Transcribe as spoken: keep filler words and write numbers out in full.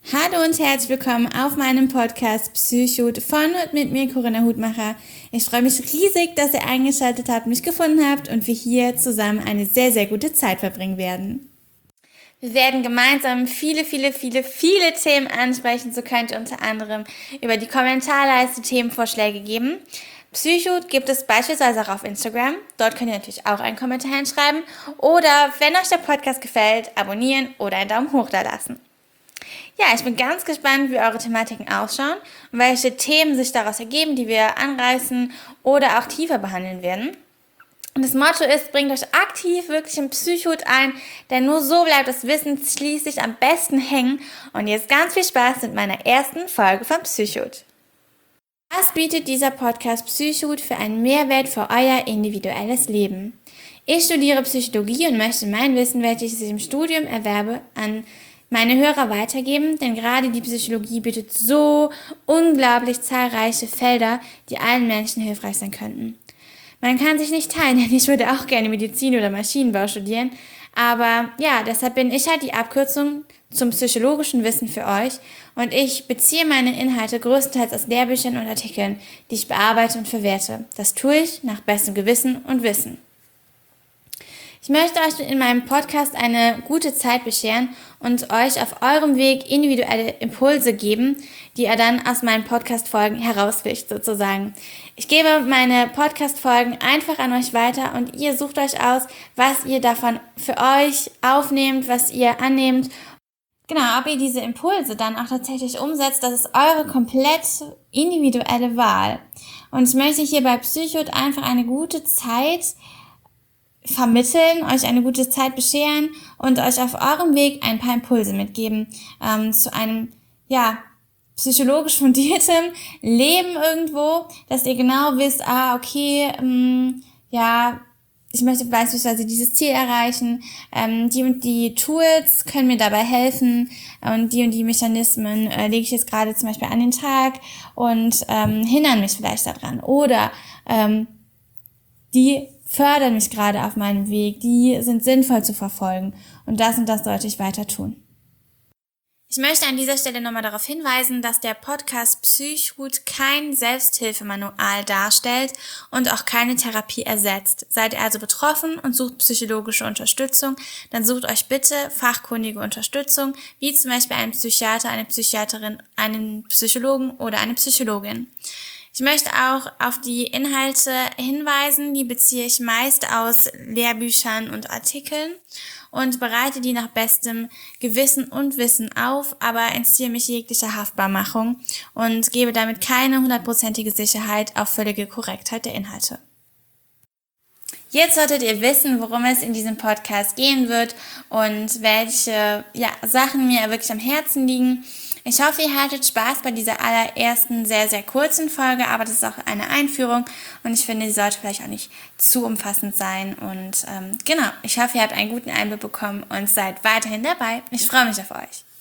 Hallo und herzlich willkommen auf meinem Podcast Psychhut von und mit mir, Corinna Hutmacher. Ich freue mich riesig, dass ihr eingeschaltet habt, mich gefunden habt und wir hier zusammen eine sehr, sehr gute Zeit verbringen werden. Wir werden gemeinsam viele, viele, viele, viele Themen ansprechen. So könnt ihr unter anderem über die Kommentarleiste Themenvorschläge geben. Psychhut gibt es beispielsweise auch auf Instagram. Dort könnt ihr natürlich auch einen Kommentar hinschreiben. Oder wenn euch der Podcast gefällt, abonnieren oder einen Daumen hoch da lassen. Ja, ich bin ganz gespannt, wie eure Thematiken ausschauen und welche Themen sich daraus ergeben, die wir anreißen oder auch tiefer behandeln werden. Und das Motto ist, bringt euch aktiv wirklich im Psychhut ein, denn nur so bleibt das Wissen schließlich am besten hängen. Und jetzt ganz viel Spaß mit meiner ersten Folge von Psychhut. Was bietet dieser Podcast Psychhut für einen Mehrwert für euer individuelles Leben? Ich studiere Psychologie und möchte mein Wissen, welches ich im Studium erwerbe, an meine Hörer weitergeben, denn gerade die Psychologie bietet so unglaublich zahlreiche Felder, die allen Menschen hilfreich sein könnten. Man kann sich nicht teilen, denn ich würde auch gerne Medizin oder Maschinenbau studieren, aber ja, deshalb bin ich halt die Abkürzung zum psychologischen Wissen für euch und ich beziehe meine Inhalte größtenteils aus Lehrbüchern und Artikeln, die ich bearbeite und verwerte. Das tue ich nach bestem Gewissen und Wissen. Ich möchte euch in meinem Podcast eine gute Zeit bescheren und euch auf eurem Weg individuelle Impulse geben, die ihr dann aus meinen Podcast-Folgen herausfischt sozusagen. Ich gebe meine Podcast-Folgen einfach an euch weiter und ihr sucht euch aus, was ihr davon für euch aufnehmt, was ihr annehmt. Genau, ob ihr diese Impulse dann auch tatsächlich umsetzt, das ist eure komplett individuelle Wahl. Und ich möchte hier bei Psychhut einfach eine gute Zeit vermitteln, euch eine gute Zeit bescheren und euch auf eurem Weg ein paar Impulse mitgeben ähm, zu einem, ja, psychologisch fundiertem Leben irgendwo, dass ihr genau wisst, ah, okay, ähm, ja, ich möchte beispielsweise dieses Ziel erreichen, ähm, die und die Tools können mir dabei helfen und die und die Mechanismen äh, lege ich jetzt gerade zum Beispiel an den Tag und ähm, hindern mich vielleicht daran oder ähm, die fördern mich gerade auf meinem Weg, die sind sinnvoll zu verfolgen und das und das sollte ich weiter tun. Ich möchte an dieser Stelle nochmal darauf hinweisen, dass der Podcast Psychhut kein Selbsthilfemanual darstellt und auch keine Therapie ersetzt. Seid ihr also betroffen und sucht psychologische Unterstützung, dann sucht euch bitte fachkundige Unterstützung, wie zum Beispiel einen Psychiater, eine Psychiaterin, einen Psychologen oder eine Psychologin. Ich möchte auch auf die Inhalte hinweisen, die beziehe ich meist aus Lehrbüchern und Artikeln und bereite die nach bestem Gewissen und Wissen auf, aber entziehe mich jeglicher Haftbarmachung und gebe damit keine hundertprozentige Sicherheit auf völlige Korrektheit der Inhalte. Jetzt solltet ihr wissen, worum es in diesem Podcast gehen wird und welche ja, Sachen mir wirklich am Herzen liegen. Ich hoffe, ihr hattet Spaß bei dieser allerersten sehr, sehr kurzen Folge, aber das ist auch eine Einführung und ich finde, sie sollte vielleicht auch nicht zu umfassend sein. Und ähm, genau, ich hoffe, ihr habt einen guten Einblick bekommen und seid weiterhin dabei. Ich freue mich auf euch.